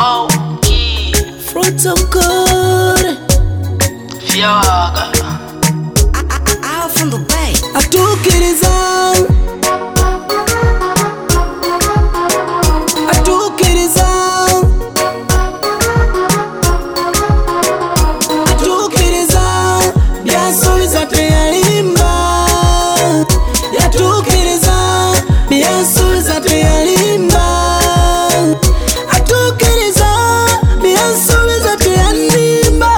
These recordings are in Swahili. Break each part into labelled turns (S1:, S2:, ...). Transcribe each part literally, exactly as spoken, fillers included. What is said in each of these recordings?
S1: Okay.
S2: Fruits of God.
S1: Fiaga.
S2: Out from the bay. I took it as out. I took it as out. I took it as out. Yeah, so is that realimba. Yeah, took it as out. Yeah, so is that realimba. I took it as out. Yeah, so is that realimba.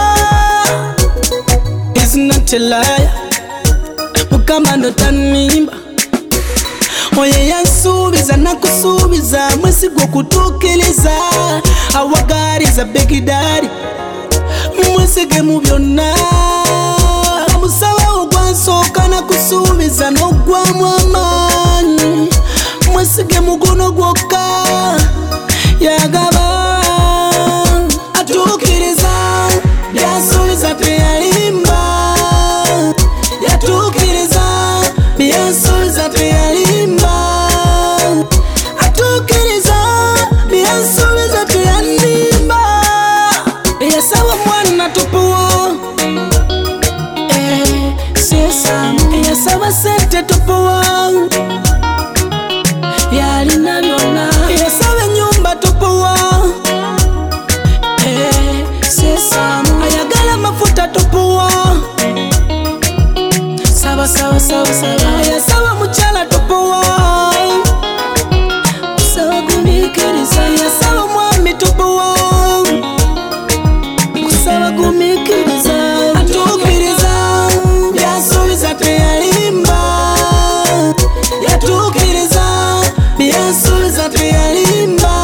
S2: It's not a lie. Mukama ndo tanimba. Oye yansubiza nakusubiza mwesigo kutukiliza. Awagariza big daddy mwesige mu byonna. Musaba ogwansoka nakusubiza n'ogwamu amaanyi. Mwesige muguno gwokka yagaba. Atukiriza byasubiza teyalimba. Yatukiriza byasubiza teyalimba. Atukiriza byasubiza teyalimba. Eyasawa mwana tupuwa. Eh, sesa. Eyasawa sente tupuwa. Yalina byonna. Eyasawa nyumba tupuwa. Eh, sesa. Ayagala mafuta tupuwa. Sawa sawa sawa sawa. Eyasawa muchala tupuwa. Sawa kumikiriza. Eyasawa mwami tupuwa. Sawa kumikiriza. Atukiriza byasubiza teyalimba. Yatukiriza byasubiza teyalimba.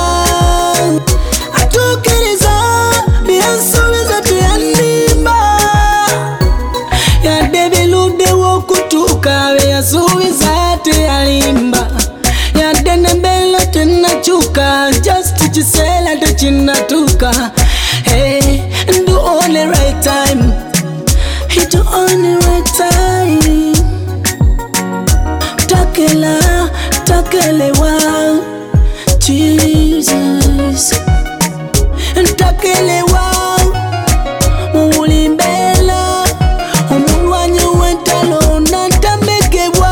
S2: Atukiriza byasubiza teyalimba. Yadebilude wokutuka byasubiza teyalimba. Yadenebelo tenachuka just chisela techinatuka. Hey, do all the right time. He do all the right time. Takela, takelewa, Jesus. Takelewa, mulimbela, umulwanyi wentalo nantamekewa.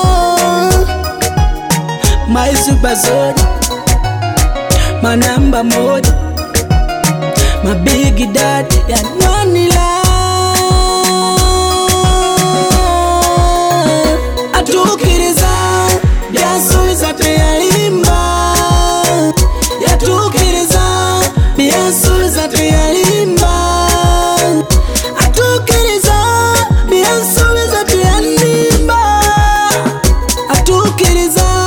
S2: Maizubazodi, manamba moja. My big daddy, ya nwanila. Atukiriza byasubiza teyalimba. Yatukiriza byasubiza teyalimba. Atukiriza byasubiza teyalimba. Atukiriza